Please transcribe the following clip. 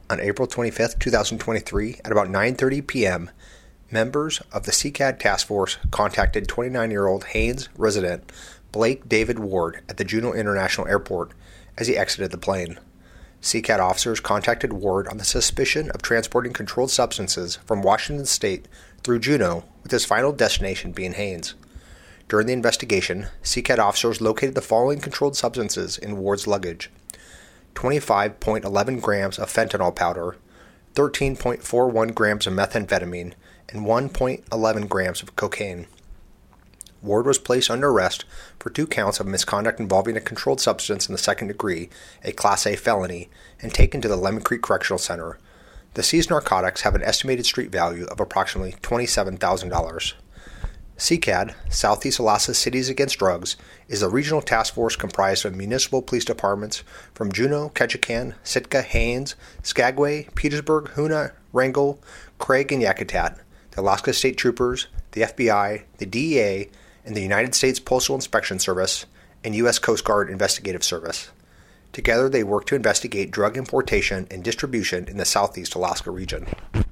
On April 25, 2023, at about 9:30 p.m., members of the CCAD task force contacted 29-year-old Haines resident Blake David Ward at the Juneau International Airport as he exited the plane. CCAD officers contacted Ward on the suspicion of transporting controlled substances from Washington State through Juneau, with his final destination being Haines. During the investigation, CCAD officers located the following controlled substances in Ward's luggage: 25.11 grams of fentanyl powder, 13.41 grams of methamphetamine, and 1.11 grams of cocaine. Ward was placed under arrest for 2 counts of misconduct involving a controlled substance in the second degree, a Class A felony, and taken to the Lemon Creek Correctional Center. The seized narcotics have an estimated street value of approximately $27,000. CCAD, Southeast Alaska Cities Against Drugs, is a regional task force comprised of municipal police departments from Juneau, Ketchikan, Sitka, Haines, Skagway, Petersburg, Hoonah, Wrangell, Craig, and Yakutat, the Alaska State Troopers, the FBI, the DEA, and the United States Postal Inspection Service, and U.S. Coast Guard Investigative Service. Together, they work to investigate drug importation and distribution in the Southeast Alaska region.